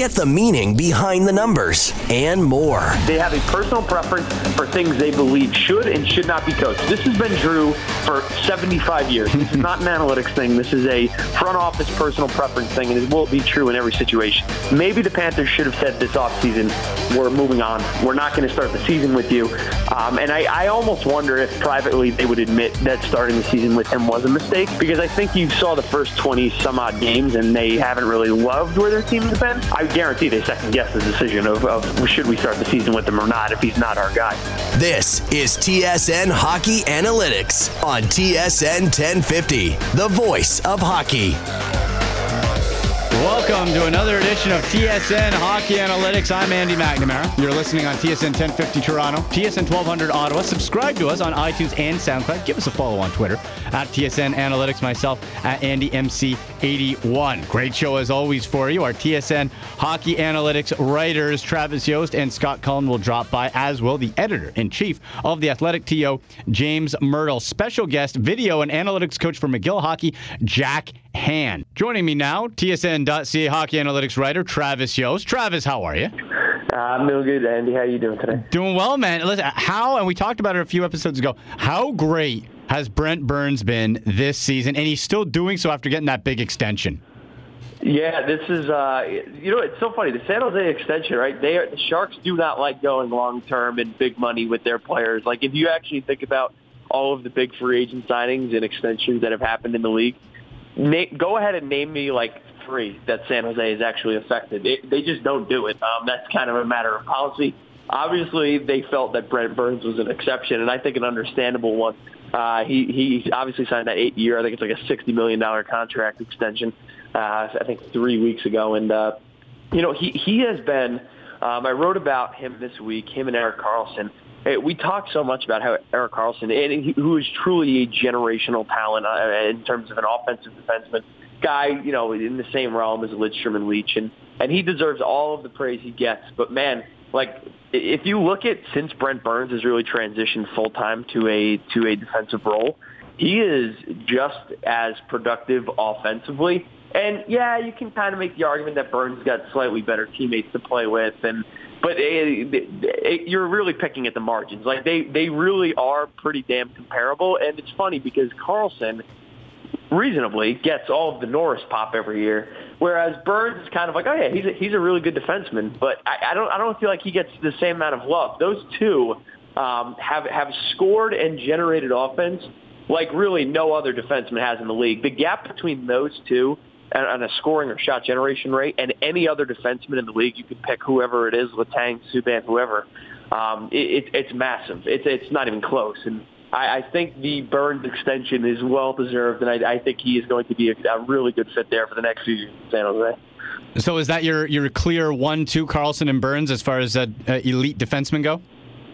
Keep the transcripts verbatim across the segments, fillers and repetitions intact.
Get the meaning behind the numbers and more. They have a personal preference for things they believe should and should not be coached. This has been true for seventy-five years. This is not an analytics thing. This is a front office personal preference thing, and it will be true in every situation. Maybe the Panthers should have said this offseason, we're moving on. We're not going to start the season with you. Um, and I, I almost wonder if privately they would admit that starting the season with him was a mistake, because I think you saw the first twenty some odd games and they haven't really loved where their team has been. I guarantee they second guess the decision of, of should we start the season with him or not if he's not our guy. This is T S N Hockey Analytics on T S N ten fifty, the voice of hockey. Welcome to another edition of T S N Hockey Analytics. I'm Andy McNamara. You're listening on T S N ten fifty Toronto, T S N twelve hundred Ottawa. Subscribe to us on iTunes and SoundCloud. Give us a follow on Twitter at T S N Analytics. Myself at Andy M C eighty-one. Great show as always for you. Our T S N Hockey Analytics writers Travis Yost and Scott Cullen will drop by, as will the editor-in-chief of The Athletic, T O, James Myrtle. Special guest, video and analytics coach for McGill Hockey, Jack Han. Joining me now, T S N dot C A Hockey Analytics writer Travis Yost. Travis, how are you? Uh, I'm doing good, Andy. How are you doing today? Doing well, man. Listen, how, and we talked about it a few episodes ago, how great has Brent Burns been this season, and he's still doing so after getting that big extension? Yeah, this is, uh, you know, it's so funny. The San Jose extension, right? They are, the Sharks do not like going long-term and big money with their players. Like, if you actually think about all of the big free agent signings and extensions that have happened in the league, na- go ahead and name me, like, three that San Jose has actually affected. It, they just don't do it. Um, that's kind of a matter of policy. Obviously, they felt that Brent Burns was an exception, and I think an understandable one. Uh, he, he obviously signed that eight-year, I think it's like a sixty million dollars contract extension, uh, I think three weeks ago. And, uh, you know, he, he has been, um, I wrote about him this week, him and Erik Karlsson. We talked so much about how Erik Karlsson, and he, who is truly a generational talent uh, in terms of an offensive defenseman, guy, you know, in the same realm as Lidstrom and Leach, and, and he deserves all of the praise he gets. But, man, like, if you look at since Brent Burns has really transitioned full-time to a to a defensive role, he is just as productive offensively. And, yeah, you can kind of make the argument that Burns got slightly better teammates to play with, and but it, it, it, you're really picking at the margins. Like, they, they really are pretty damn comparable, and it's funny because Karlsson reasonably gets all of the Norris pop every year, whereas Burns is kind of like, oh yeah, he's a, he's a really good defenseman, but I, I don't I don't feel like he gets the same amount of love. Those two um, have have scored and generated offense like really no other defenseman has in the league. The gap between those two on a scoring or shot generation rate and any other defenseman in the league, you can pick whoever it is, Letang, Subban, whoever. Um, it, it, it's massive. It's it's not even close. And I, I think the Burns extension is well deserved, and I, I think he is going to be a, a really good fit there for the next season in San Jose. So is that your your clear one two, Karlsson and Burns, as far as uh, uh, elite defensemen go?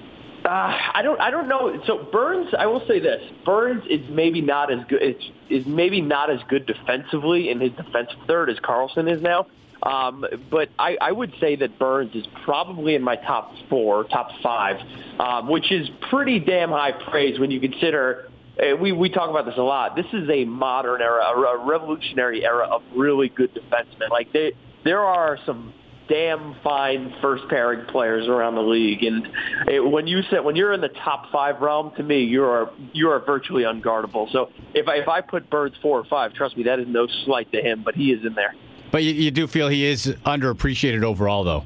Uh, I don't. I don't know. So Burns, I will say this: Burns is maybe not as good. Is, is maybe not as good defensively in his defensive third as Karlsson is now. Um, but I, I would say that Burns is probably in my top four, top five, um, which is pretty damn high praise when you consider. Uh, we we talk about this a lot. This is a modern era, a, a revolutionary era of really good defensemen. Like they, there are some damn fine first pairing players around the league, and it, when you said when you're in the top five realm, to me you are you are virtually unguardable. So if I if I put Burns four or five, trust me, that is no slight to him, but he is in there. But you, you do feel he is underappreciated overall, though.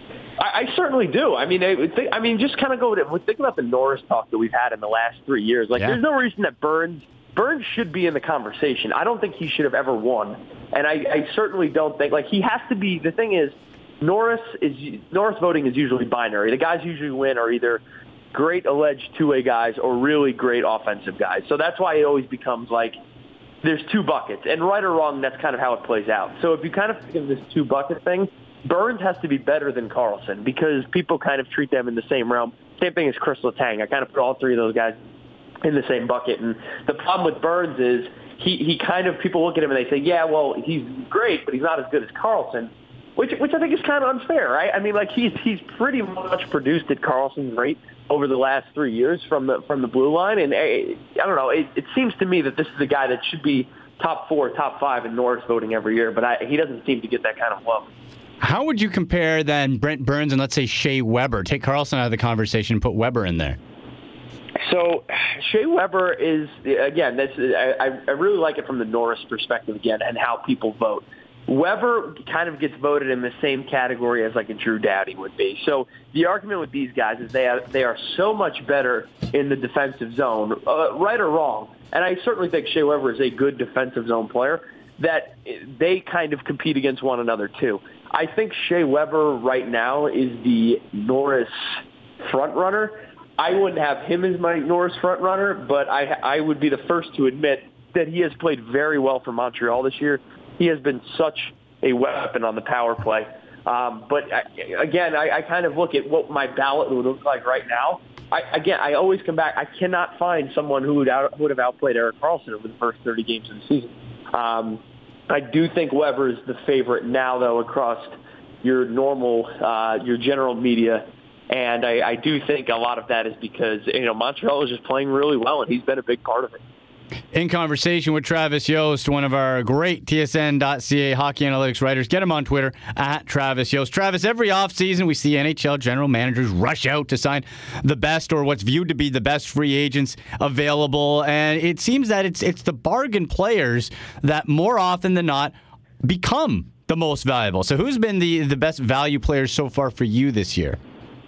I, I certainly do. I mean, I, think, I mean, just kind of go to think about the Norris talk that we've had in the last three years. Like, yeah. There's no reason that Burns Burns should be in the conversation. I don't think he should have ever won, and I, I certainly don't think like he has to be. The thing is, Norris is Norris voting is usually binary. The guys usually win are either great alleged two-way guys or really great offensive guys. So that's why it always becomes like there's two buckets, and right or wrong, that's kind of how it plays out. So if you kind of think of this two-bucket thing, Burns has to be better than Karlsson because people kind of treat them in the same realm. Same thing as Chris Letang. I kind of put all three of those guys in the same bucket. And the problem with Burns is he, he kind of, people look at him and they say, yeah, well, he's great, but he's not as good as Karlsson, which which I think is kind of unfair, right? I mean, like he's he's pretty much produced at Karlsson's rate over the last three years from the from the blue line, and I, I don't know. It, it seems to me that this is a guy that should be top four, top five in Norris voting every year, but I, he doesn't seem to get that kind of love. How would you compare then Brent Burns and let's say Shea Weber? Take Carlson out of the conversation and put Weber in there. So Shea Weber is, again, that's, I, I really like it from the Norris perspective again and how people vote. Weber kind of gets voted in the same category as like a Drew Doughty would be. So the argument with these guys is they are, they are so much better in the defensive zone, uh, right or wrong. And I certainly think Shea Weber is a good defensive zone player, that they kind of compete against one another too. I think Shea Weber right now is the Norris front runner. I wouldn't have him as my Norris front runner, but I, I would be the first to admit that he has played very well for Montreal this year. He has been such a weapon on the power play. Um, but I, again, I, I kind of look at what my ballot would look like right now. I, again, I always come back. I cannot find someone who would, out, would have outplayed Erik Karlsson over the first thirty games of the season. Um, I do think Weber is the favorite now, though, across your normal, uh, your general media. And I, I do think a lot of that is because, you know, Montreal is just playing really well, and he's been a big part of it. In conversation with Travis Yost, one of our great T S N dot C A hockey analytics writers. Get him on Twitter, at Travis Yost. Travis, every offseason we see N H L general managers rush out to sign the best or what's viewed to be the best free agents available. And it seems that it's it's the bargain players that more often than not become the most valuable. So who's been the, the best value players so far for you this year?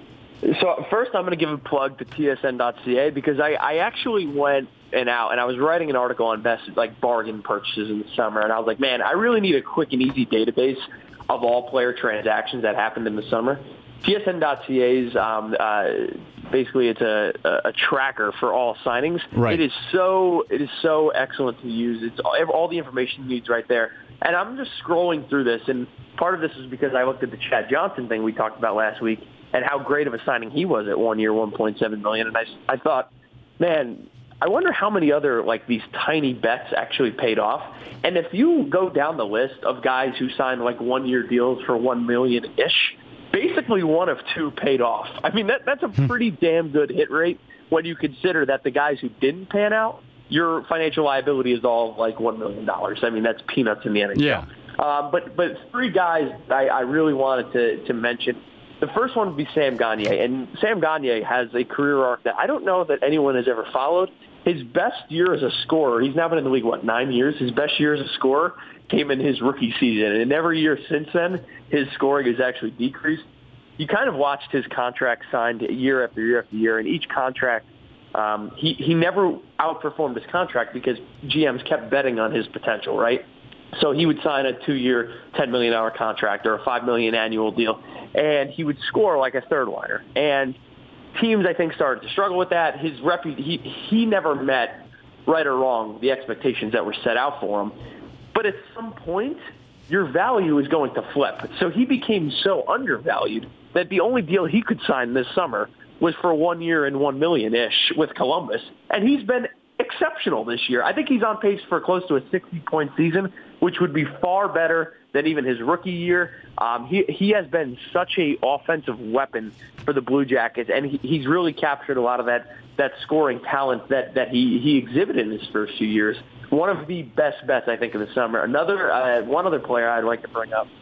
So first I'm going to give a plug to T S N dot C A because I, I actually went and out, and I was writing an article on best like bargain purchases in the summer, and I was like, man, I really need a quick and easy database of all player transactions that happened in the summer. T S N dot C A's um, uh, basically it's a, a tracker for all signings. Right. It is so it is so excellent to use. It's all, all the information you need right there. And I'm just scrolling through this, and part of this is because I looked at the Chad Johnson thing we talked about last week and how great of a signing he was at one year, one point seven million dollars. And I, I thought, man, I wonder how many other like these tiny bets actually paid off. And if you go down the list of guys who signed like one-year deals for one million dollars ish, basically one of two paid off. I mean, that that's a pretty damn good hit rate when you consider that the guys who didn't pan out, your financial liability is all like one million dollars. I mean, that's peanuts in the N H L. Yeah. Um, but but three guys I, I really wanted to, to mention. The first one would be Sam Gagner. And Sam Gagner has a career arc that I don't know that anyone has ever followed. His best year as a scorer, he's now been in the league, what, nine years? His best year as a scorer came in his rookie season. And every year since then, his scoring has actually decreased. You kind of watched his contract signed year after year after year, and each contract, um, he, he never outperformed his contract because G Ms kept betting on his potential, right? So he would sign a two-year, ten million dollars contract or a five million dollars annual deal, and he would score like a third liner. And teams, I think, started to struggle with that. His repu- he he never met, right or wrong, the expectations that were set out for him. But at some point, your value is going to flip. So he became so undervalued that the only deal he could sign this summer was for one year and one million ish with Columbus, and he's been exceptional this year. I think he's on pace for close to a sixty-point season, which would be far better than even his rookie year. Um, he he has been such a offensive weapon for the Blue Jackets, and he, he's really captured a lot of that that scoring talent that that he he exhibited in his first few years. One of the best bets, I think, of the summer. Another uh, one other player I'd like to bring up,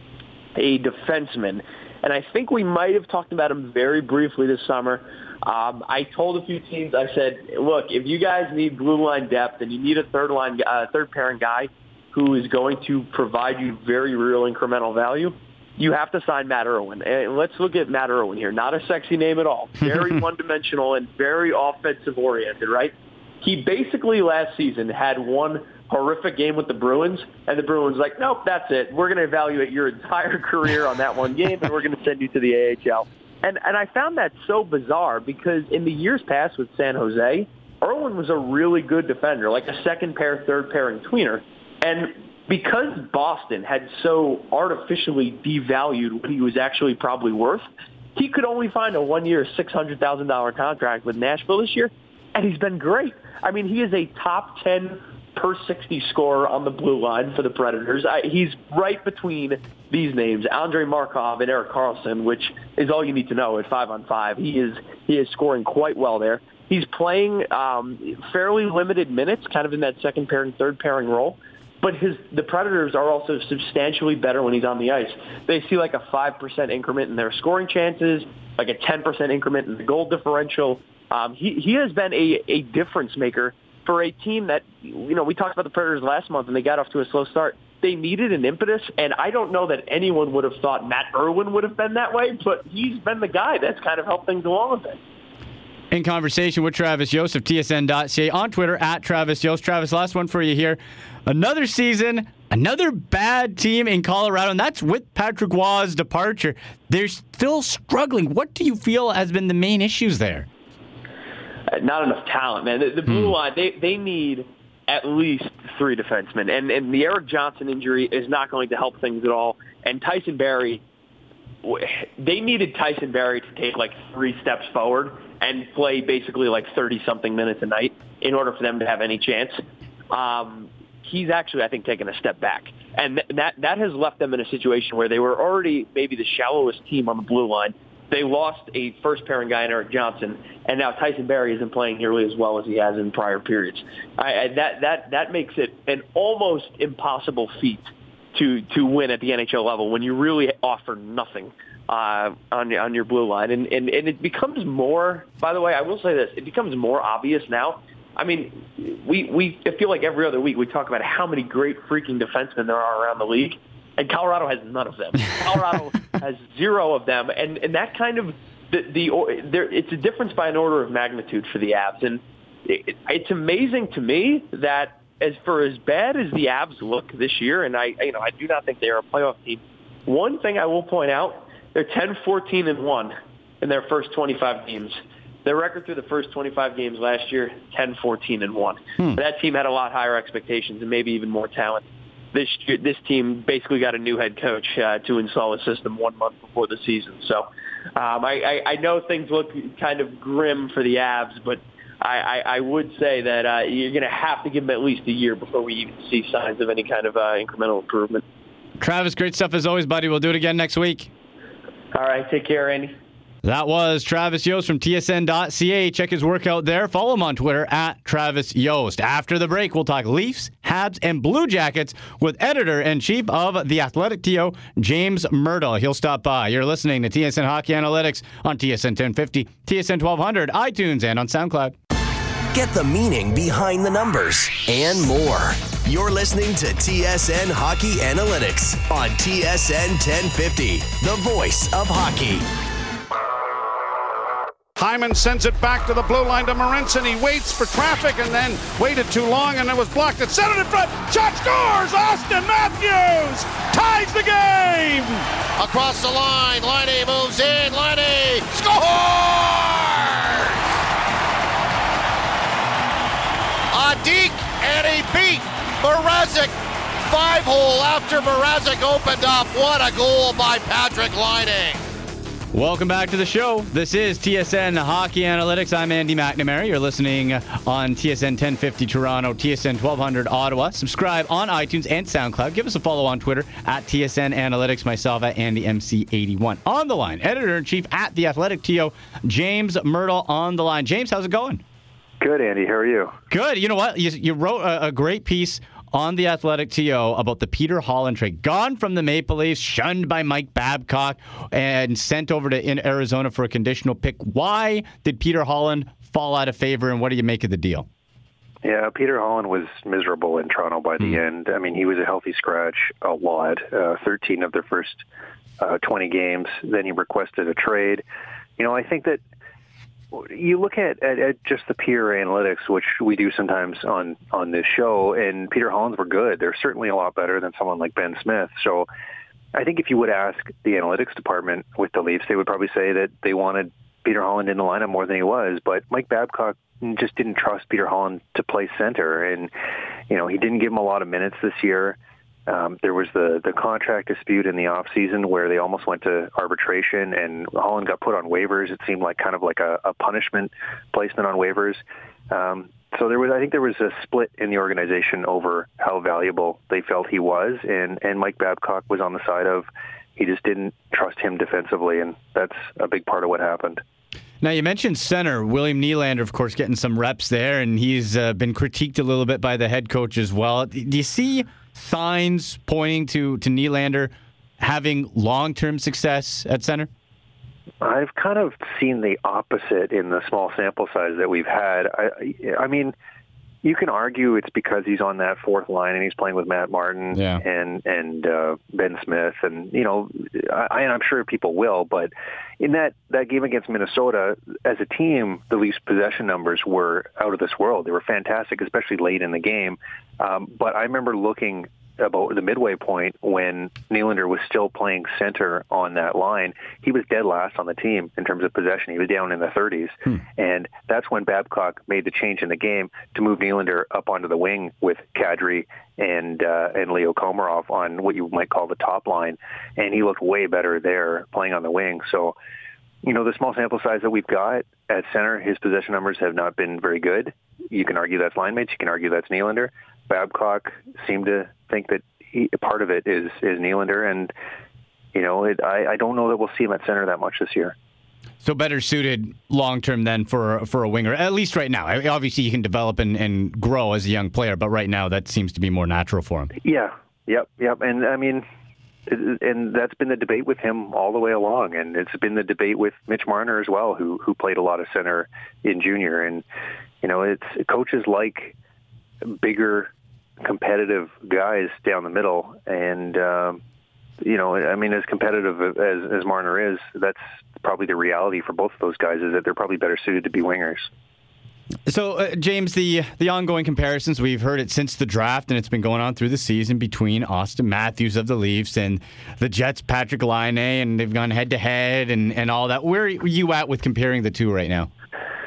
a defenseman, and I think we might have talked about him very briefly this summer. Um, I told a few teams, I said, look, if you guys need blue line depth and you need a third line, uh, third pairing guy who is going to provide you very real incremental value, you have to sign Matt Irwin. And let's look at Matt Irwin here. Not a sexy name at all. Very one-dimensional and very offensive-oriented, right? He basically last season had one horrific game with the Bruins, and the Bruins like, nope, that's it. We're going to evaluate your entire career on that one game, and we're going to send you to the A H L. And and I found that so bizarre because in the years past with San Jose, Irwin was a really good defender, like a second pair, third pairing tweener. And because Boston had so artificially devalued what he was actually probably worth, he could only find a one-year, six hundred thousand dollars contract with Nashville this year, and he's been great. I mean, he is a top ten per sixty scorer on the blue line for the Predators. I, he's right between these names, Andrei Markov and Erik Karlsson, which is all you need to know at five on five. He is he is scoring quite well there. He's playing um, fairly limited minutes, kind of in that second pairing, third pairing role. but his the Predators are also substantially better when he's on the ice. They see like a five percent increment in their scoring chances, like a ten percent increment in the goal differential. Um, he, he has been a, a difference maker for a team that, you know, we talked about the Predators last month and they got off to a slow start. They needed an impetus, and I don't know that anyone would have thought Matt Irwin would have been that way, but he's been the guy that's kind of helped things along a bit. In conversation with Travis Yost of T S N dot C A on Twitter, at Travis Yost. Travis, last one for you here. Another season, another bad team in Colorado, and that's with Patrick Roy's departure. They're still struggling. What do you feel has been the main issues there? Uh, not enough talent, man. The, the blue hmm. line, they, they need at least three defensemen, and, and the Eric Johnson injury is not going to help things at all. And Tyson Barrie, they needed Tyson Barrie to take like three steps forward and play basically like thirty-something minutes a night in order for them to have any chance. Um, he's actually, I think, taken a step back. And th- that that has left them in a situation where they were already maybe the shallowest team on the blue line. They lost a first-pairing guy in Eric Johnson, and now Tyson Barrie isn't playing nearly as well as he has in prior periods. I, I, that that that makes it an almost impossible feat to to win at the N H L level when you really offer nothing uh, on on your blue line, and, and and it becomes more. By the way, I will say this: it becomes more obvious now. I mean, we we I feel like every other week we talk about how many great freaking defensemen there are around the league. And Colorado has none of them. Colorado has zero of them, and and that kind of the the there it's a difference by an order of magnitude for the Avs, and it, it's amazing to me that as for as bad as the Avs look this year, and I you know I do not think they are a playoff team. One thing I will point out: they're ten, fourteen, and one in their first twenty-five games. Their record through the first twenty-five games last year: ten, fourteen, and one. Hmm. That team had a lot higher expectations and maybe even more talent. This this team basically got a new head coach uh, to install a system one month before the season. So um, I, I, I know things look kind of grim for the Avs, but I, I, I would say that uh, you're going to have to give them at least a year before we even see signs of any kind of uh, incremental improvement. Travis, great stuff as always, buddy. We'll do it again next week. All right, take care, Andy. That was Travis Yost from T S N dot C A. Check his work out there. Follow him on Twitter at Travis Yost. After the break, we'll talk Leafs, Habs, and Blue Jackets with editor-in-chief of The Athletic T O, James Myrtle. He'll stop by. You're listening to T S N Hockey Analytics on T S N ten fifty, T S N twelve hundred, iTunes, and on SoundCloud. Get the meaning behind the numbers and more. You're listening to T S N Hockey Analytics on T S N ten fifty, the voice of hockey. Hyman sends it back to the blue line to Marincin. He waits for traffic and then waited too long and it was blocked. It set it in front. Shot scores! Austin Matthews ties the game! Across the line. Laine moves in. Laine scores! A deke and he beat Mrazek. Five hole after Mrazek opened up. What a goal by Patrik Laine. Welcome back to the show. This is T S N Hockey Analytics. I'm Andy McNamara. You're listening on T S N ten fifty Toronto, T S N twelve hundred Ottawa. Subscribe on iTunes and SoundCloud. Give us a follow on Twitter at T S N Analytics. Myself at Andy M C eighty-one. On the line, editor-in-chief at The Athletic T O, James Myrtle on the line. James, how's it going? Good, Andy. How are you? Good. You know what? You, you wrote a, a great piece on The Athletic T O about the Peter Holland trade. Gone from the Maple Leafs, shunned by Mike Babcock, and sent over to in Arizona for a conditional pick. Why did Peter Holland fall out of favor, and what do you make of the deal? Yeah, Peter Holland was miserable in Toronto by the mm. end. I mean, he was a healthy scratch a lot, uh, thirteen of their first uh, twenty games. Then he requested a trade. You know, I think that you look at, at, at just the peer analytics, which we do sometimes on, on this show, and Peter Holland's were good. They're certainly a lot better than someone like Ben Smith. So I think if you would ask the analytics department with the Leafs, they would probably say that they wanted Peter Holland in the lineup more than he was. But Mike Babcock just didn't trust Peter Holland to play center. And, you know, he didn't give him a lot of minutes this year. Um, there was the, the contract dispute in the offseason where they almost went to arbitration, and Holland got put on waivers. It seemed like kind of like a, a punishment placement on waivers. Um, so there was, I think there was a split in the organization over how valuable they felt he was, and, and Mike Babcock was on the side of he just didn't trust him defensively, and that's a big part of what happened. Now, you mentioned center. William Nylander, of course, getting some reps there, and he's uh, been critiqued a little bit by the head coach as well. Do you see signs pointing to, to Nylander having long-term success at center? I've kind of seen the opposite in the small sample size that we've had. I, I mean, you can argue it's because he's on that fourth line and he's playing with Matt Martin yeah. and and uh, Ben Smith, and you know, I, I'm sure people will. But in that, that game against Minnesota, as a team, the Leafs' possession numbers were out of this world. They were fantastic, especially late in the game. Um, but I remember looking about the midway point when Nylander was still playing center on that line. He was dead last on the team in terms of possession. He was down in the thirties. Hmm. And that's when Babcock made the change in the game to move Nylander up onto the wing with Kadri and uh, and Leo Komarov on what you might call the top line. And he looked way better there playing on the wing. So, you know, the small sample size that we've got at center, his possession numbers have not been very good. You can argue that's line mates. You can argue that's Nylander. Babcock seemed to think that he, part of it is is Nylander, and you know, it, I, I don't know that we'll see him at center that much this year. So better suited long term then for for a winger, at least right now. Obviously, you can develop and, and grow as a young player, but right now that seems to be more natural for him. Yeah, yep, yep, and I mean, and that's been the debate with him all the way along, and it's been the debate with Mitch Marner as well, who who played a lot of center in junior, and you know, it's coaches like bigger, competitive guys down the middle, and um, you know, I mean, as competitive as, as Marner is, that's probably the reality for both of those guys, is that they're probably better suited to be wingers. So, uh, James, the the ongoing comparisons, we've heard it since the draft, and it's been going on through the season between Auston Matthews of the Leafs and the Jets' Patrick Laine, and they've gone head-to-head and, and all that. Where are you at with comparing the two right now?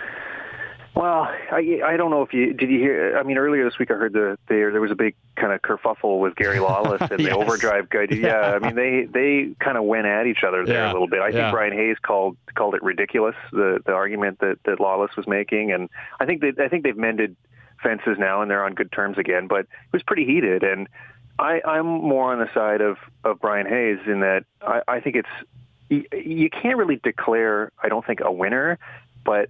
Well, I I don't know if you did you hear. I mean, earlier this week I heard the there there was a big kind of kerfuffle with Gary Lawless and yes. the Overdrive guy. Yeah, yeah, I mean they they kind of went at each other there yeah. a little bit. I yeah. think Brian Hayes called called it ridiculous, the the argument that, that Lawless was making, and I think they I think they've mended fences now and they're on good terms again. But it was pretty heated, and I I'm more on the side of, of Brian Hayes in that I, I think it's you, you can't really declare I don't think a winner, but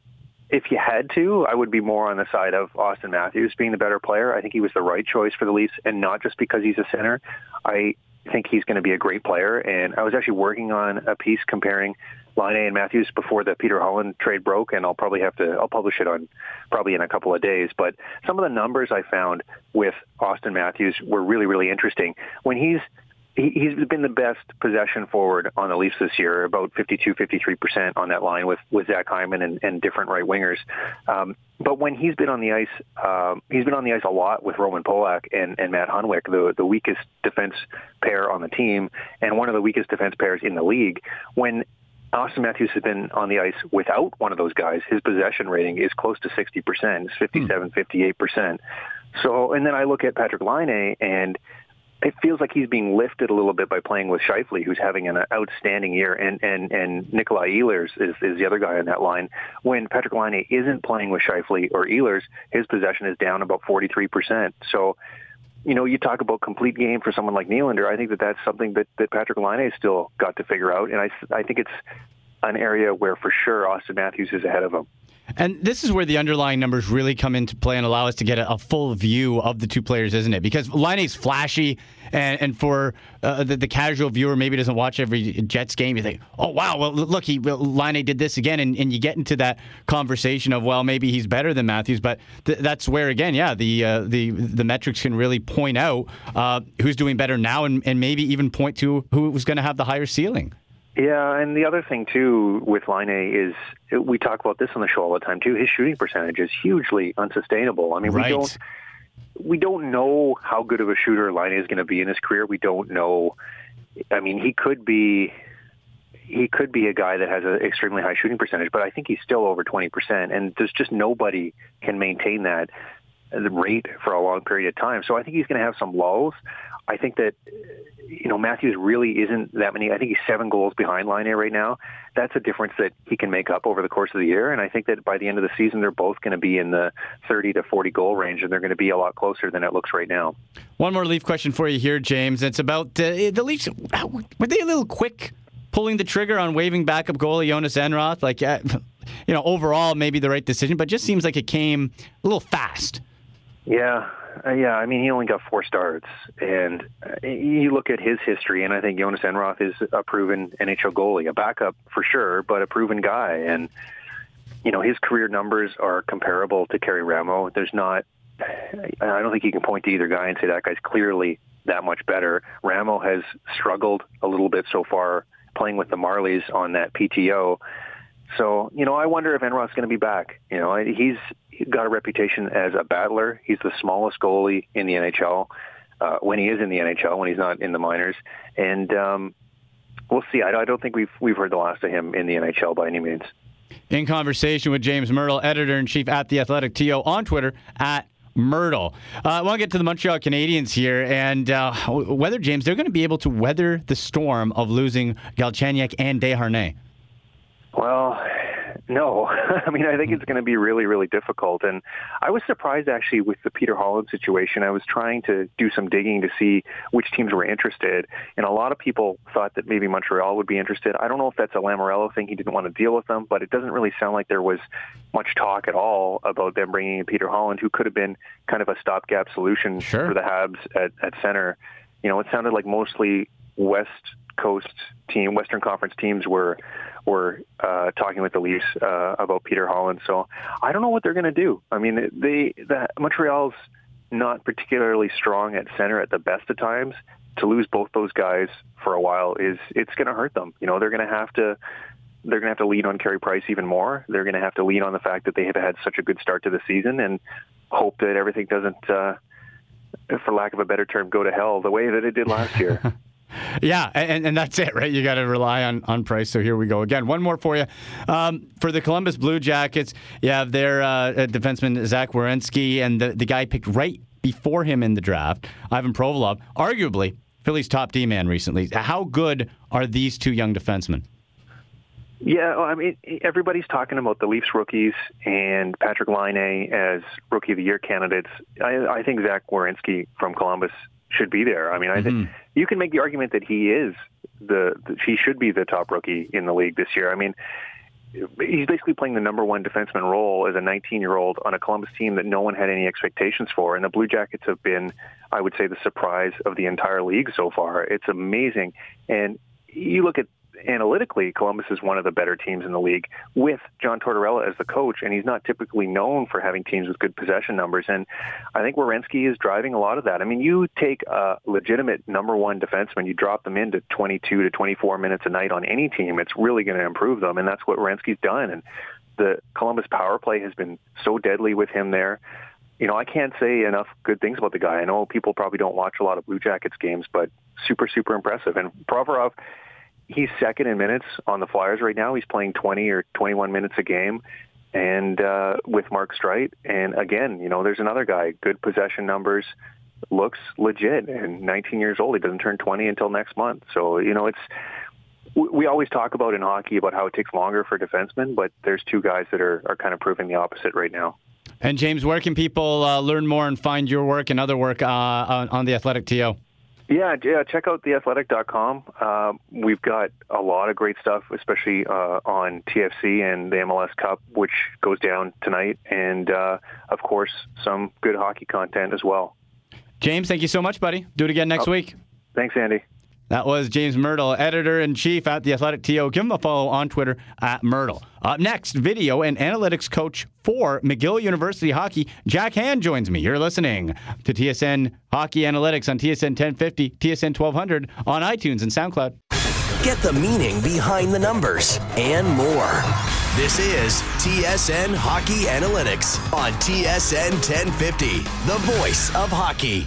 if you had to, I would be more on the side of Auston Matthews being the better player. I think he was the right choice for the Leafs, and not just because he's a center. I think he's going to be a great player, and I was actually working on a piece comparing Laine and Matthews before the Peter Holland trade broke, and I'll probably have to, I'll publish it on probably in a couple of days. But some of the numbers I found with Auston Matthews were really, really interesting. When he's He's been the best possession forward on the Leafs this year, about fifty-two, fifty-three percent on that line with, with Zach Hyman and, and different right wingers. Um, but when he's been on the ice, um, he's been on the ice a lot with Roman Polak and, and Matt Hunwick, the, the weakest defense pair on the team and one of the weakest defense pairs in the league. When Auston Matthews has been on the ice without one of those guys, his possession rating is close to sixty percent. It's fifty-seven, fifty-eight percent. So, and then I look at Patrick Laine, and it feels like he's being lifted a little bit by playing with Scheifele, who's having an outstanding year, and and and Nikolai Ehlers is, is the other guy on that line. When Patrick Laine isn't playing with Scheifele or Ehlers, his possession is down about forty-three percent. So, you know, you talk about complete game for someone like Nylander. I think that that's something that, that Patrick Laine still got to figure out, and I I think it's an area where for sure Auston Matthews is ahead of him. And this is where the underlying numbers really come into play and allow us to get a, a full view of the two players, isn't it? Because Laine's flashy, and, and for uh, the, the casual viewer, maybe doesn't watch every Jets game, you think, oh, wow, well, look, he Laine did this again, and, and you get into that conversation of, well, maybe he's better than Matthews, but th- that's where, again, yeah, the uh, the the metrics can really point out uh, who's doing better now and, and maybe even point to who's going to have the higher ceiling. Yeah, and the other thing, too, with Laine is, we talk about this on the show all the time, too, his shooting percentage is hugely unsustainable. I mean, right. we don't we don't know how good of a shooter Laine is going to be in his career. We don't know. I mean, he could be he could be a guy that has an extremely high shooting percentage, but I think he's still over twenty percent, and there's just nobody can maintain that rate for a long period of time. So I think he's going to have some lulls. I think that, you know, Matthews really isn't that many. I think he's seven goals behind Laine right now. That's a difference that he can make up over the course of the year. And I think that by the end of the season, they're both going to be in the thirty to forty goal range, and they're going to be a lot closer than it looks right now. One more Leaf question for you here, James. It's about uh, the Leafs. Were they a little quick pulling the trigger on waving backup goalie Jonas Enroth? Like, uh, you know, overall, maybe the right decision, but just seems like it came a little fast. Yeah. Uh, yeah, I mean, he only got four starts. And uh, you look at his history, and I think Jonas Enroth is a proven N H L goalie, a backup for sure, but a proven guy. And, you know, his career numbers are comparable to Kerry Ramo. There's not, I don't think you can point to either guy and say that guy's clearly that much better. Ramo has struggled a little bit so far playing with the Marlies on that P T O. So, you know, I wonder if Enroth's going to be back. You know, he's got a reputation as a battler. He's the smallest goalie in the N H L uh, when he is in the N H L, when he's not in the minors. And um, we'll see. I, I don't think we've we've heard the last of him in the N H L by any means. In conversation with James Mirtle, editor-in-chief at The Athletic, T O, on Twitter, at Mirtle. Uh, I want to get to the Montreal Canadiens here, and uh, whether, James, they're going to be able to weather the storm of losing Galchenyuk and Desharnais. Well, no. I mean, I think it's going to be really, really difficult. And I was surprised, actually, with the Peter Holland situation. I was trying to do some digging to see which teams were interested. And a lot of people thought that maybe Montreal would be interested. I don't know if that's a Lamoriello thing. He didn't want to deal with them. But it doesn't really sound like there was much talk at all about them bringing in Peter Holland, who could have been kind of a stopgap solution sure. for the Habs at, at center. You know, it sounded like mostly West Coast team, Western Conference teams were were uh, talking with the Leafs uh, about Peter Holland. So I don't know what they're going to do. I mean, they the, Montreal's not particularly strong at center at the best of times. To lose both those guys for a while is it's going to hurt them. You know, they're going to have to they're going to have to lean on Carey Price even more. They're going to have to lean on the fact that they have had such a good start to the season and hope that everything doesn't, uh, for lack of a better term, go to hell the way that it did last year. Yeah, and, and that's it, right? You got to rely on, on Price. So here we go again. One more for you. Um, for the Columbus Blue Jackets, you have their uh, defenseman, Zach Werenski, and the, the guy picked right before him in the draft, Ivan Provolov, arguably Philly's top D-man recently. How good are these two young defensemen? Yeah, well, I mean, everybody's talking about the Leafs rookies and Patrick Laine as Rookie of the Year candidates. I, I think Zach Werenski from Columbus should be there. I mean, I mm-hmm. think you can make the argument that he is the, the he should be the top rookie in the league this year. I mean, he's basically playing the number one defenseman role as a nineteen-year-old on a Columbus team that no one had any expectations for. And the Blue Jackets have been, I would say, the surprise of the entire league so far. It's amazing. And you look at analytically, Columbus is one of the better teams in the league with John Tortorella as the coach, and he's not typically known for having teams with good possession numbers. And I think Werenski is driving a lot of that. I mean, you take a legitimate number one defenseman, you drop them into twenty-two to twenty-four minutes a night on any team, it's really going to improve them, and that's what Werenski's done. And the Columbus power play has been so deadly with him there. You know, I can't say enough good things about the guy. I know people probably don't watch a lot of Blue Jackets games, but super, super impressive. And Provorov, he's second in minutes on the Flyers right now. He's playing twenty or twenty-one minutes a game, and uh, with Mark Streit. And again, you know, there's another guy, good possession numbers, looks legit, and nineteen years old. He doesn't turn twenty until next month. So, you know, it's we always talk about in hockey about how it takes longer for defensemen, but there's two guys that are, are kind of proving the opposite right now. And James, where can people uh, learn more and find your work and other work uh, on, on The Athletic, T O? Yeah, yeah, check out the athletic dot com. Uh, we've got a lot of great stuff, especially uh, on T F C and the M L S Cup, which goes down tonight, and, uh, of course, some good hockey content as well. James, thank you so much, buddy. Do it again next oh, week. Thanks, Andy. That was James Mirtle, editor-in-chief at The Athletic, T O. Give him a follow on Twitter at Mirtle. Up next, video and analytics coach for McGill University Hockey, Jack Hand, joins me. You're listening to T S N Hockey Analytics on T S N ten fifty, T S N twelve hundred, on iTunes and SoundCloud. Get the meaning behind the numbers and more. This is T S N Hockey Analytics on T S N ten fifty, the voice of hockey.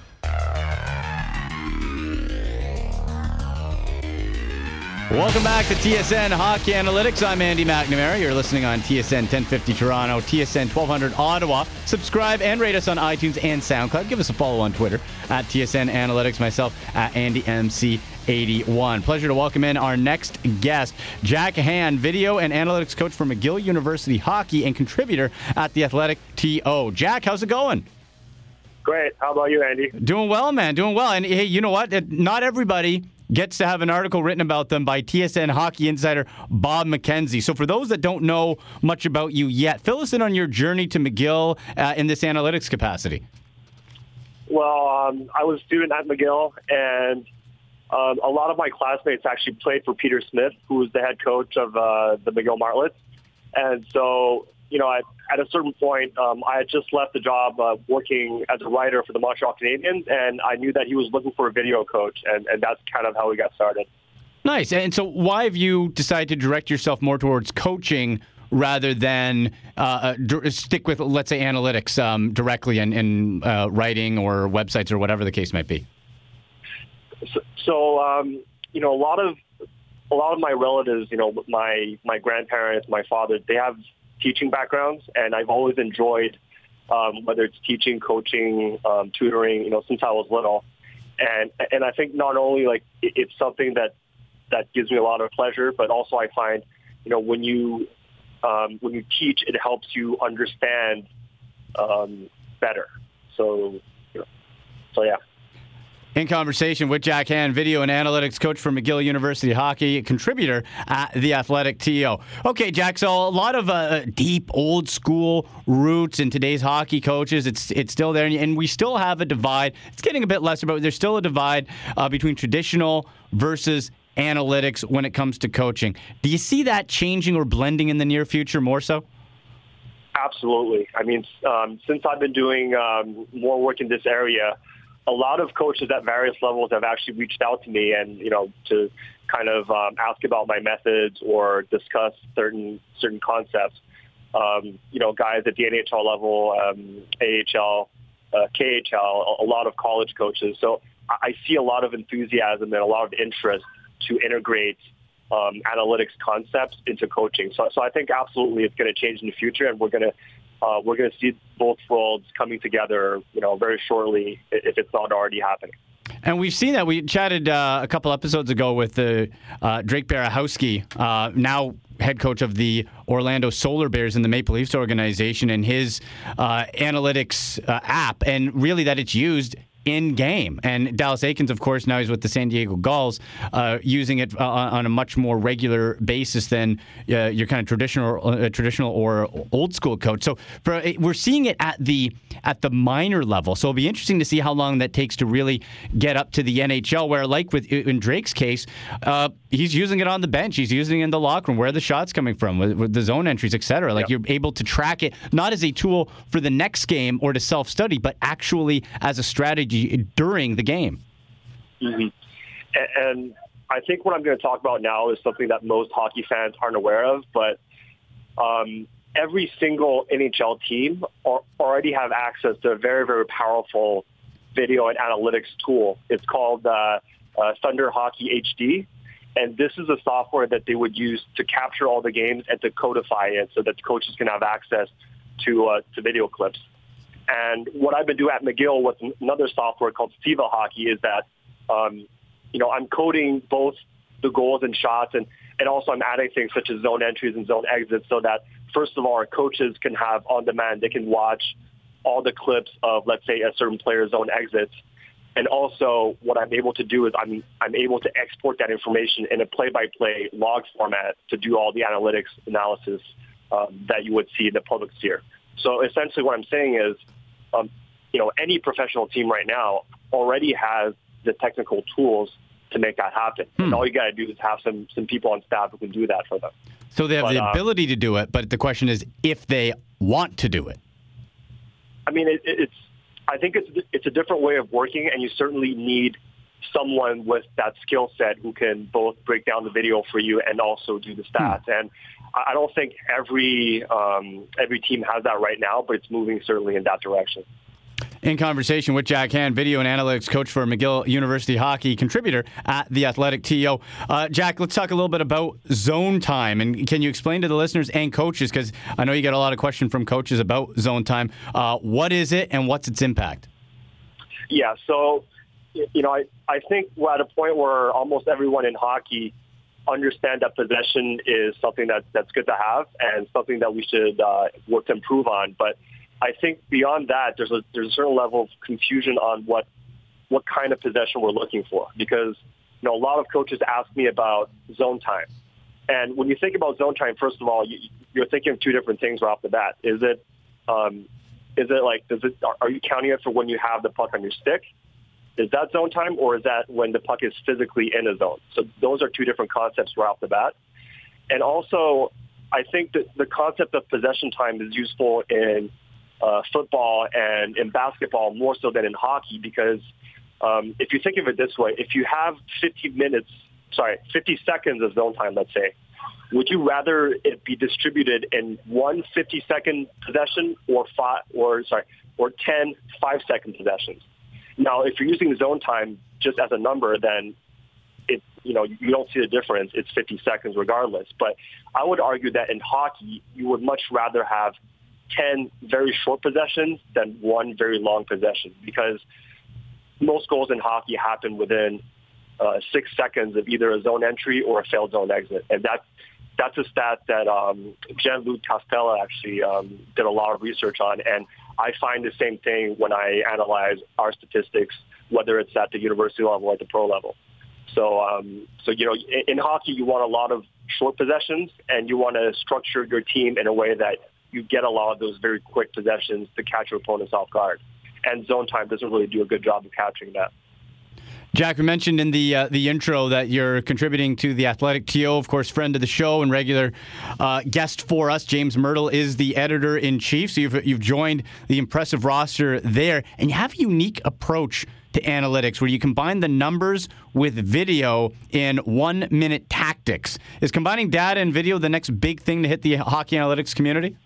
Welcome back to T S N Hockey Analytics. I'm Andy McNamara. You're listening on T S N ten fifty Toronto, T S N twelve hundred Ottawa. Subscribe and rate us on iTunes and SoundCloud. Give us a follow on Twitter at T S N Analytics. Myself at Andy M C eighty-one. Pleasure to welcome in our next guest, Jack Hand, video and analytics coach for McGill University Hockey and contributor at The Athletic, T O. Jack, how's it going? Great. How about you, Andy? Doing well, man. Doing well. And hey, you know what? Not everybody gets to have an article written about them by T S N hockey insider Bob McKenzie. So for those that don't know much about you yet, fill us in on your journey to McGill uh, in this analytics capacity. Well, um, I was a student at McGill, and um, a lot of my classmates actually played for Peter Smith, who was the head coach of uh, the McGill Martlets. And so, you know, I, at a certain point, um, I had just left the job uh, working as a writer for the Montreal Canadiens, and I knew that he was looking for a video coach, and, and that's kind of how we got started. Nice. And so why have you decided to direct yourself more towards coaching rather than uh, d- stick with, let's say, analytics um, directly in, in uh, writing or websites or whatever the case might be? So, so um, you know, a lot of a lot of my relatives, you know, my my grandparents, my father, they have teaching backgrounds, and I've always enjoyed um, whether it's teaching, coaching, um, tutoring, you know, since I was little. And and I think not only like it, it's something that that gives me a lot of pleasure, but also I find, you know, when you Um, when you teach, it helps you understand um, better. So, you know, so yeah. In conversation with Jack Hand, video and analytics coach for McGill University Hockey, contributor at The Athletic T O. Okay, Jack, so a lot of uh, deep, old-school roots in today's hockey coaches. It's it's still there, and we still have a divide. It's getting a bit lesser, but there's still a divide uh, between traditional versus analytics when it comes to coaching. Do you see that changing or blending in the near future more so? Absolutely. I mean, um, since I've been doing um, more work in this area, a lot of coaches at various levels have actually reached out to me and, you know, to kind of um, ask about my methods or discuss certain certain concepts. Um, you know, guys at the N H L level, um, A H L, uh, K H L, a lot of college coaches. So I see a lot of enthusiasm and a lot of interest to integrate um, analytics concepts into coaching. So, so I think absolutely it's going to change in the future, and we're going to uh, we're going to see both worlds coming together, you know, very shortly if it's not already happening. And we've seen that. We chatted uh, a couple episodes ago with the uh, Drake Barahowski, uh, now head coach of the Orlando Solar Bears in the Maple Leafs organization, and his uh, analytics uh, app, and really that it's used in game. And Dallas Aikens, of course, now he's with the San Diego Gulls, uh, using it uh, on a much more regular basis than uh, your kind of traditional, uh, traditional or old school coach. So for, we're seeing it at the at the minor level. So it'll be interesting to see how long that takes to really get up to the N H L. Where, like with in Drake's case, uh, he's using it on the bench, he's using it in the locker room, where are the shots coming from, with, with the zone entries, et cetera. Like, yep. You're able to track it not as a tool for the next game or to self study, but actually as a strategy during the game. Mm-hmm. And, and I think what I'm going to talk about now is something that most hockey fans aren't aware of, but um, every single N H L team are, already have access to a very, very powerful video and analytics tool. It's called uh, uh, Thunder Hockey H D, and this is a software that they would use to capture all the games and to codify it so that the coaches can have access to uh, to video clips. And what I've been doing at McGill with another software called Siva Hockey is that, um, you know, I'm coding both the goals and shots, and, and also I'm adding things such as zone entries and zone exits so that, first of all, our coaches can have on demand, they can watch all the clips of, let's say, a certain player's zone exits. And also what I'm able to do is I'm, I'm able to export that information in a play-by-play log format to do all the analytics analysis um, that you would see in the public sphere. So essentially what I'm saying is, Um, you know, any professional team right now already has the technical tools to make that happen. Hmm. And all you got to do is have some some people on staff who can do that for them. So they have but, the ability um, to do it, but the question is if they want to do it. I mean, it, it's. I think it's it's a different way of working, and you certainly need someone with that skill set who can both break down the video for you and also do the stats. Hmm. And I don't think every um, every team has that right now, but it's moving certainly in that direction. In conversation with Jack Hand, video and analytics coach for McGill University Hockey, contributor at The Athletic T O. Uh, Jack, let's talk a little bit about zone time. And can you explain to the listeners and coaches, because I know you get a lot of questions from coaches about zone time, uh, what is it and what's its impact? Yeah, so, you know, I, I think we're at a point where almost everyone in hockey understand that possession is something that, that's good to have and something that we should uh, work to improve on. But I think beyond that, there's a there's a certain level of confusion on what what kind of possession we're looking for, because you know a lot of coaches ask me about zone time, and when you think about zone time, first of all, you, you're thinking of two different things right off the bat. Is it um, is it like, does it, are you counting it for when you have the puck on your stick? Is that zone time, or is that when the puck is physically in a zone? So those are two different concepts right off the bat. And also, I think that the concept of possession time is useful in uh, football and in basketball more so than in hockey, because um, if you think of it this way, if you have fifty minutes, sorry, fifty seconds of zone time, let's say, would you rather it be distributed in one fifty-second possession or five, or sorry, or ten five-second possessions? Now, if you're using zone time just as a number, then it, you know, you don't see the difference. It's fifty seconds regardless. But I would argue that in hockey, you would much rather have ten very short possessions than one very long possession, because most goals in hockey happen within uh, six seconds of either a zone entry or a failed zone exit. And that's, that's a stat that um, Jean-Luc Castella actually um, did a lot of research on. And I find the same thing when I analyze our statistics, whether it's at the university level or at the pro level. So, um, so you know, in, in hockey, you want a lot of short possessions, and you want to structure your team in a way that you get a lot of those very quick possessions to catch your opponents off guard. And zone time doesn't really do a good job of capturing that. Jack, we mentioned in the uh, the intro that you're contributing to The Athletic. T O, of course, friend of the show and regular uh, guest for us. James Myrtle is the editor-in-chief, so you've, you've joined the impressive roster there. And you have a unique approach to analytics where you combine the numbers with video in one-minute tactics. Is combining data and video the next big thing to hit the hockey analytics community?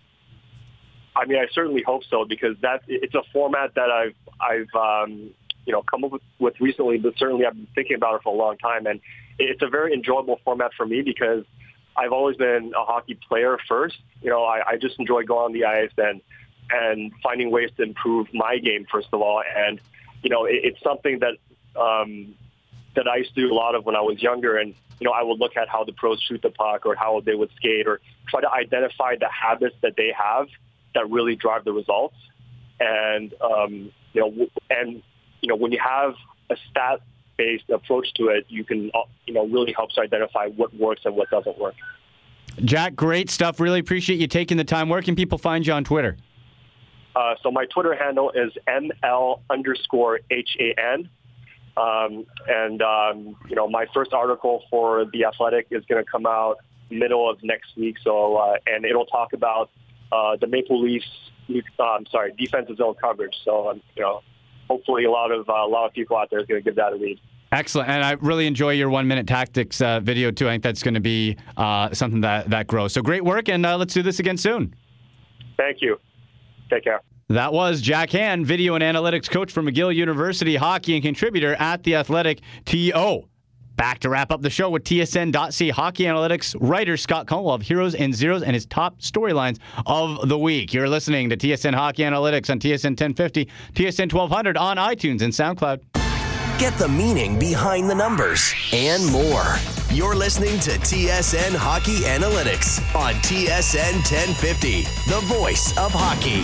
I mean, I certainly hope so, because that it's a format that I've I've um, you know come up with, with recently, but certainly I've been thinking about it for a long time, and it's a very enjoyable format for me because I've always been a hockey player first. You know, I, I just enjoy going on the ice and and finding ways to improve my game first of all, and you know, it, it's something that um, that I used to do a lot of when I was younger, and you know, I would look at how the pros shoot the puck or how they would skate, or try to identify the habits that they have that really drive the results. And, um, you know, and, you know, when you have a stat-based approach to it, you can, you know, really helps identify what works and what doesn't work. Jack, great stuff. Really appreciate you taking the time. Where can people find you on Twitter? Uh, so my Twitter handle is M L underscore H A N. Um, and, um, you know, my first article for The Athletic is going to come out middle of next week. So, uh, and it'll talk about Uh, the Maple Leafs, uh, I'm sorry, defensive zone coverage. So, um, you know, hopefully a lot of uh, a lot of people out there is going to give that a read. Excellent, and I really enjoy your one-minute tactics uh, video too. I think that's going to be uh, something that that grows. So great work, and uh, let's do this again soon. Thank you. Take care. That was Jack Hand, video and analytics coach for McGill University, hockey and contributor at The Athletic. T O. Back to wrap up the show with T S N dot C A hockey analytics writer Scott Cullen will have heroes and zeros and his top storylines of the week. You're listening to T S N Hockey Analytics on T S N ten fifty, T S N twelve hundred on iTunes and SoundCloud. Get the meaning behind the numbers and more. You're listening to T S N Hockey Analytics on T S N ten fifty, the voice of hockey.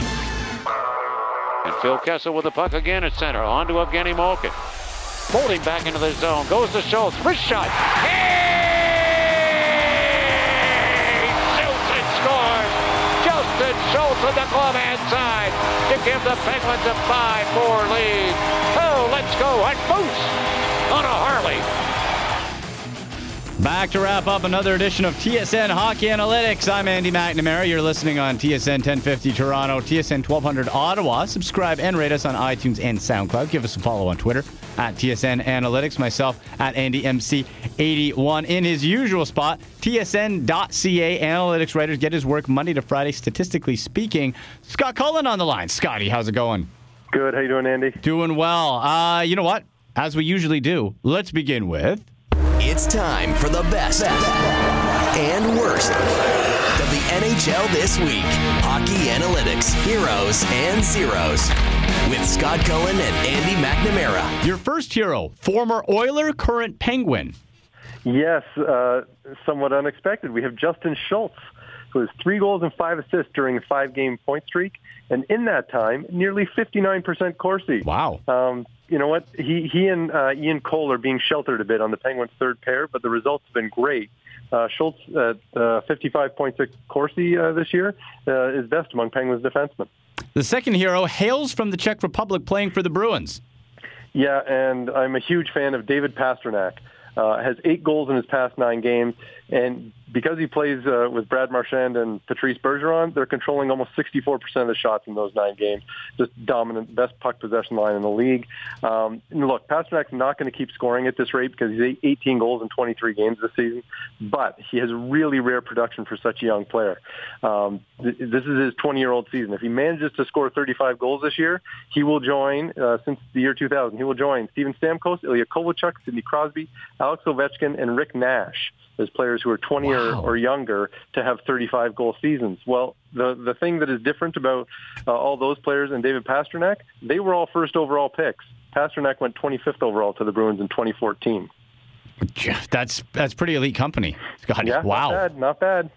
And Phil Kessel with the puck again at center. On to Evgeny Malkin. Folding back into the zone. Goes to Schultz. Wrist shot. Hey! Shoots and scores. Justin Schultz with the glove hand side to give the Penguins a five four lead. Oh, let's go. And Moose on a Harley. Back to wrap up another edition of T S N Hockey Analytics. I'm Andy McNamara. You're listening on T S N ten fifty Toronto, T S N twelve hundred Ottawa. Subscribe and rate us on iTunes and SoundCloud. Give us a follow on Twitter at T S N Analytics. Myself at Andy M C eighty-one. In his usual spot, T S N dot C A analytics writers get his work Monday to Friday, statistically speaking. Scott Cullen on the line. Scotty, how's it going? Good. How you doing, Andy? Doing well. Uh, you know what? As we usually do, let's begin with... It's time for the best and worst of the N H L this week. Hockey Analytics, Heroes and Zeros. With Scott Cullen and Andy McNamara. Your first hero, former Oiler, current Penguin. Yes, uh, somewhat unexpected. We have Justin Schultz, who has three goals and five assists during a five-game point streak. And in that time, nearly fifty-nine percent Corsi. Wow. Um, you know what? He he and uh, Ian Cole are being sheltered a bit on the Penguins' third pair, but the results have been great. Uh, Schultz at uh, fifty-five point six Corsi uh, this year uh, is best among Penguins defensemen. The second hero hails from the Czech Republic, playing for the Bruins. Yeah, and I'm a huge fan of David Pastrnak. Uh, has eight goals in his past nine games, and because he plays uh, with Brad Marchand and Patrice Bergeron, they're controlling almost sixty-four percent of the shots in those nine games. Just dominant, best puck possession line in the league. Um, and look, Pasternak's not going to keep scoring at this rate because he's eighteen goals in twenty-three games this season, but he has really rare production for such a young player. Um, th- this is his twenty-year-old season. If he manages to score thirty-five goals this year, he will join, uh, since the year two thousand, he will join Steven Stamkos, Ilya Kovalchuk, Sidney Crosby, Alex Ovechkin, and Rick Nash as players who are twenty wow. or, or younger to have thirty-five goal seasons. Well, the the thing that is different about uh, all those players and David Pastrnak, they were all first overall picks. Pastrnak went twenty-fifth overall to the Bruins in twenty fourteen. That's that's pretty elite company. God, yeah, wow. Not bad, not bad.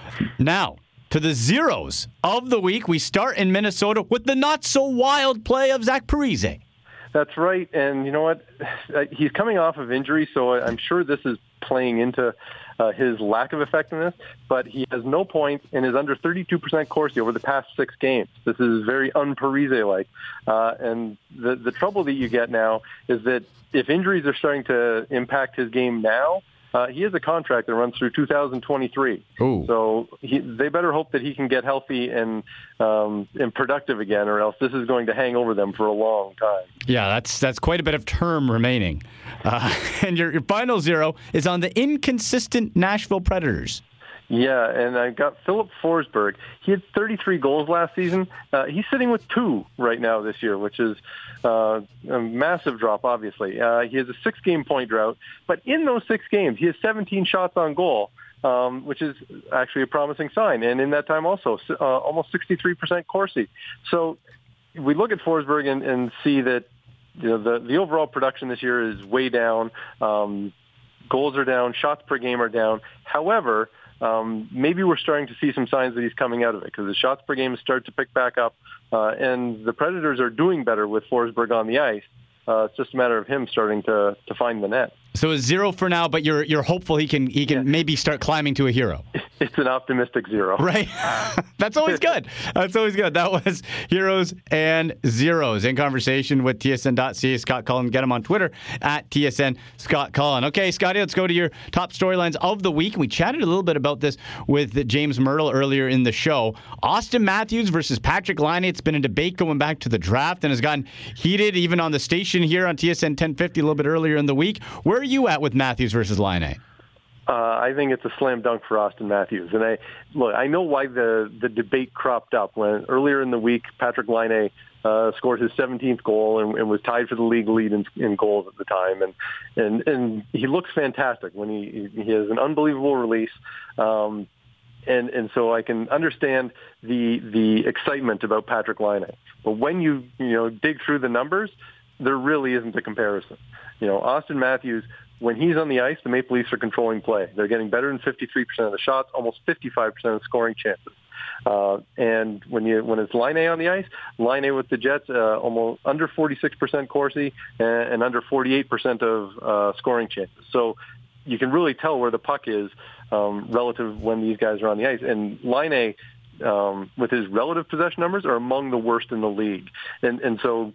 Now, to the zeros of the week, we start in Minnesota with the not-so-wild play of Zach Parise. That's right, and you know what? He's coming off of injury, so I'm sure this is playing into uh, his lack of effectiveness, but he has no points and is under thirty-two percent Corsi over the past six games. This is very un-Parise-like, uh, and the, the trouble that you get now is that if injuries are starting to impact his game now, Uh, he has a contract that runs through two thousand twenty-three. Ooh. So he, they better hope that he can get healthy and um, and productive again, or else this is going to hang over them for a long time. Yeah, that's that's quite a bit of term remaining. Uh, and your, your final zero is on the inconsistent Nashville Predators. Yeah, and I got Philip Forsberg. He had thirty-three goals last season. Uh, he's sitting with two right now this year, which is uh, a massive drop, obviously. Uh, he has a six-game point drought, but in those six games, he has seventeen shots on goal, um, which is actually a promising sign. And in that time also, uh, almost sixty-three percent Corsi. So we look at Forsberg and, and see that you know the, the overall production this year is way down. Um, goals are down. Shots per game are down. However, Um, maybe we're starting to see some signs that he's coming out of it because the shots per game start to pick back up, uh, and the Predators are doing better with Forsberg on the ice. Uh, it's just a matter of him starting to, to find the net. So a zero for now, but you're you're hopeful he can he can yeah. maybe start climbing to a hero. It's an optimistic zero. Right. That's always good. That's always good. That was Heroes and Zeros in conversation with T S N dot C A Scott Cullen. Get him on Twitter at T S N Scott Cullen. Okay, Scotty, let's go to your top storylines of the week. We chatted a little bit about this with James Myrtle earlier in the show. Austin Matthews versus Patrick Laine. It's been a debate going back to the draft and has gotten heated even on the station here on T S N ten fifty a little bit earlier in the week. Where are you at with Matthews versus Laine? Uh, I think it's a slam dunk for Austin Matthews. And I look, I know why the, the debate cropped up when earlier in the week Patrick Laine uh, scored his seventeenth goal and, and was tied for the league lead in, in goals at the time. And and and he looks fantastic when he he has an unbelievable release. Um, and and so I can understand the the excitement about Patrick Laine. But when you you know dig through the numbers, there really isn't a comparison. You know, Austin Matthews, when he's on the ice, the Maple Leafs are controlling play. They're getting better than fifty-three percent of the shots, almost fifty-five percent of scoring chances. Uh, and when you when it's Laine on the ice, Laine with the Jets, uh, almost under forty-six percent Corsi and, and under forty-eight percent of uh, scoring chances. So you can really tell where the puck is um, relative when these guys are on the ice. And Laine, um, with his relative possession numbers, are among the worst in the league. And and so.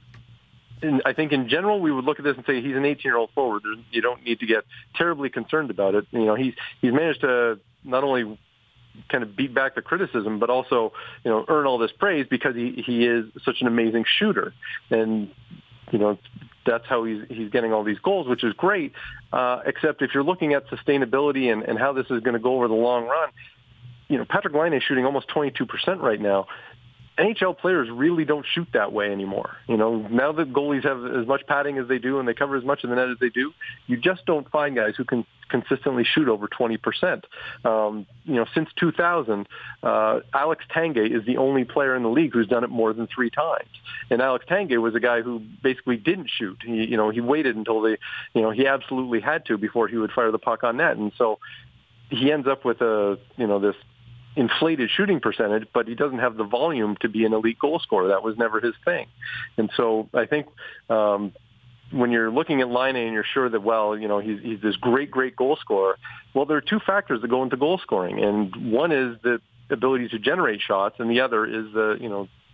And I think in general we would look at this and say he's an eighteen-year-old forward. You don't need to get terribly concerned about it. You know, he's he's managed to not only kind of beat back the criticism, but also you know earn all this praise because he he is such an amazing shooter, and you know that's how he's he's getting all these goals, which is great. Uh, except if you're looking at sustainability and, and how this is going to go over the long run, you know Patrick Laine is shooting almost twenty-two percent right now. N H L players really don't shoot that way anymore. You know, now that goalies have as much padding as they do and they cover as much of the net as they do, you just don't find guys who can consistently shoot over twenty percent. Um, you know, since two thousand, uh, Alex Tanguay is the only player in the league who's done it more than three times. And Alex Tanguay was a guy who basically didn't shoot. He, you know, he waited until they, you know, he absolutely had to before he would fire the puck on net. And so he ends up with a, you know, this inflated shooting percentage, but he doesn't have the volume to be an elite goal scorer. That was never his thing. And so I think um, when you're looking at Laine and you're sure that, well, you know, he's, he's this great, great goal scorer, well, there are two factors that go into goal scoring. And one is the ability to generate shots, and the other is the, you know,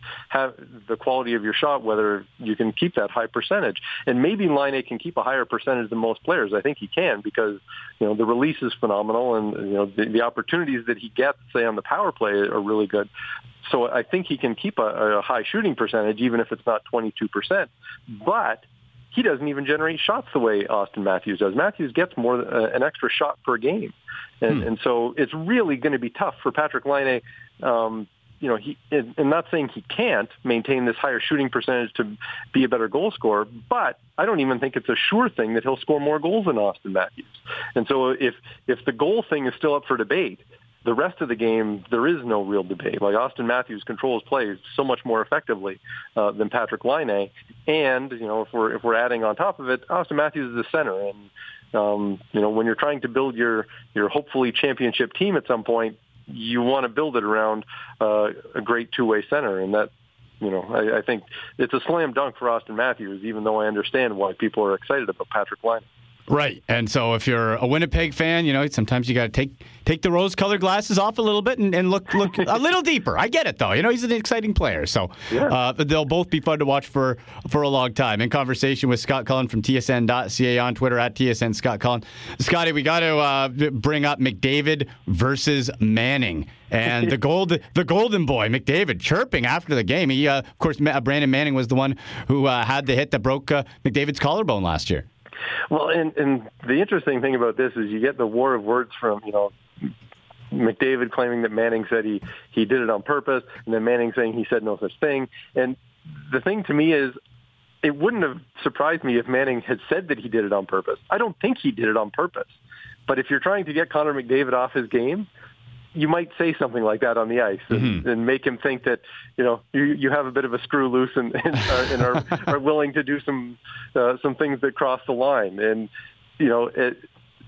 have the quality of your shot, whether you can keep that high percentage. And maybe Laine can keep a higher percentage than most players. I think he can because, you know, the release is phenomenal, and, you know, the, the opportunities that he gets, say, on the power play are really good. So I think he can keep a, a high shooting percentage, even if it's not twenty-two percent. But he doesn't even generate shots the way Austin Matthews does. Matthews gets more uh, an extra shot per game. And, hmm. and so it's really going to be tough for Patrik Laine. Um, you know, he, and I'm not saying he can't maintain this higher shooting percentage to be a better goal scorer, but I don't even think it's a sure thing that he'll score more goals than Austin Matthews. And so if, if the goal thing is still up for debate, the rest of the game, there is no real debate. Like, Austin Matthews controls plays so much more effectively uh, than Patrik Laine. And, you know, if we're, if we're adding on top of it, Austin Matthews is the center. And, um, you know, when you're trying to build your, your hopefully championship team at some point, you want to build it around uh, a great two-way center. And that, you know, I, I think it's a slam dunk for Austin Matthews, even though I understand why people are excited about Patrik Laine. Right. And so if you're a Winnipeg fan, you know, sometimes you got to take take the rose-colored glasses off a little bit and, and look look a little deeper. I get it, though. You know, he's an exciting player. So yeah. uh, they'll both be fun to watch for, for a long time. In conversation with Scott Cullen from T S N dot C A on Twitter, at T S N Scott Cullen. Scotty, we got to uh, bring up McDavid versus Manning. And the gold, the golden boy, McDavid, chirping after the game. He, uh, of course, Brandon Manning was the one who uh, had the hit that broke uh, McDavid's collarbone last year. Well, and, and the interesting thing about this is you get the war of words from, you know, McDavid claiming that Manning said he, he did it on purpose, and then Manning saying he said no such thing. And the thing to me is, it wouldn't have surprised me if Manning had said that he did it on purpose. I don't think he did it on purpose. But if you're trying to get Connor McDavid off his game, you might say something like that on the ice and, mm-hmm. and make him think that, you know, you, you have a bit of a screw loose and, and, uh, and are, are willing to do some uh, some things that cross the line. And, you know, it,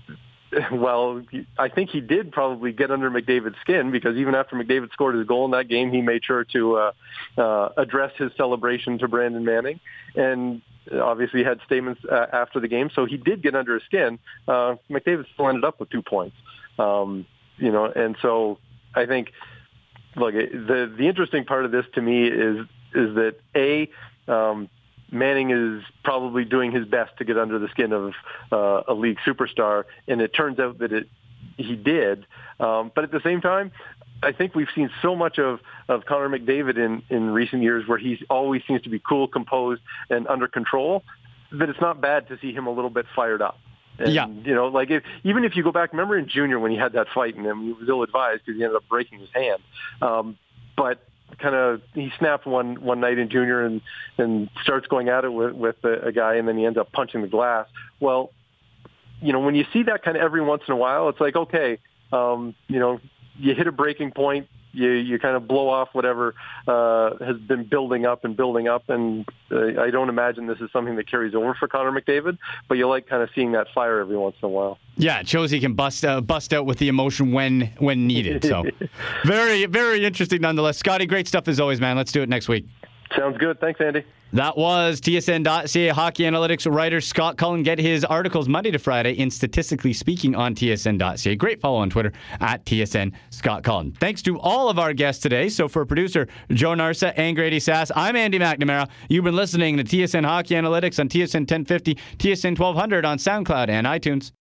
well, I think he did probably get under McDavid's skin, because even after McDavid scored his goal in that game, he made sure to uh, uh, address his celebration to Brandon Manning. And obviously had statements uh, after the game. So he did get under his skin. Uh, McDavid still ended up with two points. Um You know, and so I think, look, the the interesting part of this to me is is that a um, Manning is probably doing his best to get under the skin of uh, a league superstar, and it turns out that it he did. Um, but at the same time, I think we've seen so much of, of Connor McDavid in, in recent years where he always seems to be cool, composed, and under control, that it's not bad to see him a little bit fired up. And, yeah. you know, like if, even if you go back, remember in junior when he had that fight and he was ill-advised because he ended up breaking his hand. Um, but kind of he snapped one one night in junior and, and starts going at it with, with a, a guy, and then he ends up punching the glass. Well, you know, when you see that kind of every once in a while, it's like, okay, um, you know, you hit a breaking point. You you kind of blow off whatever uh, has been building up and building up, and uh, I don't imagine this is something that carries over for Connor McDavid, but you like kind of seeing that fire every once in a while. Yeah, it shows he can bust uh, bust out with the emotion when when needed. So very, very interesting nonetheless. Scotty, great stuff as always, man. Let's do it next week. Sounds good. Thanks, Andy. That was T S N dot C A hockey analytics writer Scott Cullen. Get his articles Monday to Friday in Statistically Speaking on T S N dot C A. Great follow on Twitter at T S N Scott Cullen. Thanks to all of our guests today. So for producer Joe Narsa and Grady Sass, I'm Andy McNamara. You've been listening to T S N Hockey Analytics on T S N ten fifty, T S N twelve hundred on SoundCloud and iTunes.